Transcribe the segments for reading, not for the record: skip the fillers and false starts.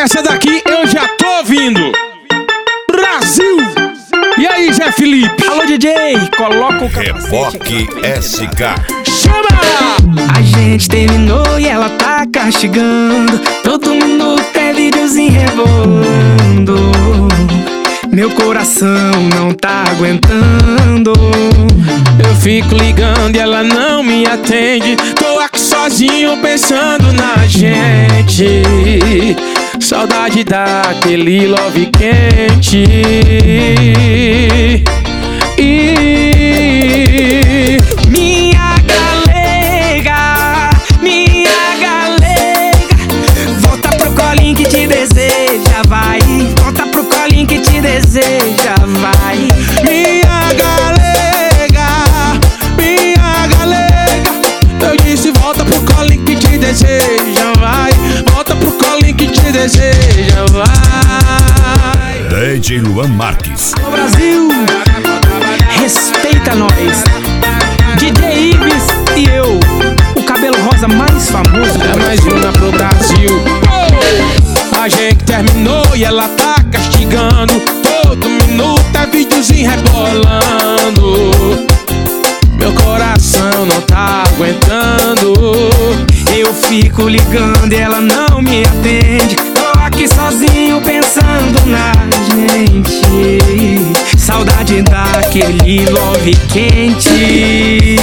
Essa daqui eu já tô ouvindo. Brasil! E aí, Zé Felipe? Alô, DJ, coloca o capacete. Reboque SK. Chama! A gente terminou e ela tá castigando. Todo minuto é videozinho rebolando. Meu coração não tá aguentando. Eu fico ligando e ela não me atende. Tô aqui sozinho pensando na gente. Saudade daquele love quente. Minha galega, volta pro colinho que te deseja, vai. Volta pro colinho que te deseja, vai. Minha galega, eu disse volta pro colinho que te deseja, vai. Volta pro colinho que te deseja, vai. DJ Luan Marques. O Brasil, respeita nós. DJ Ives e eu, o cabelo rosa mais famoso. É mais uma pro Brasil. Oh! A gente terminou e ela tá castigando. Todo minuto é videozinho rebolando. Meu coração não tá aguentando. Eu fico ligando e ela não me atende. Tô aqui sozinho pensando na gente. Saudade daquele love quente.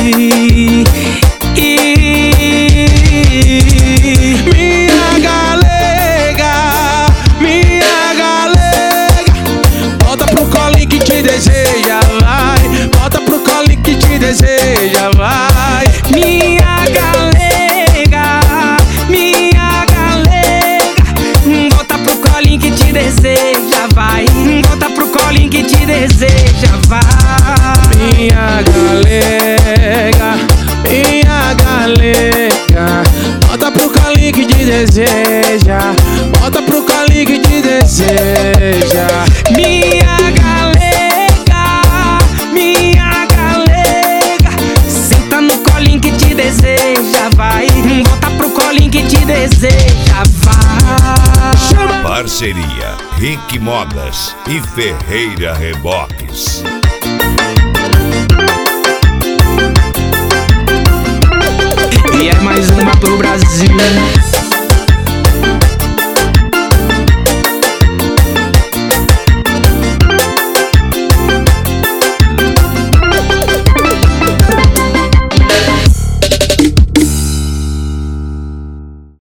Minha galega, volta pro colinho que te deseja, vai. Volta pro colinho que te deseja, vai. Minha galega, volta pro colinho que te deseja, vai. Volta pro colinho que te deseja, vai. Minha galega, volta pro colinho que te deseja. Volta pro colinho que te deseja. Minha galega, senta no colinho que te deseja, vai. Volta pro colinho que te deseja, vai. Chama! Parceria Rick Modas e Ferreira Reboques. E é mais uma pro Brasil.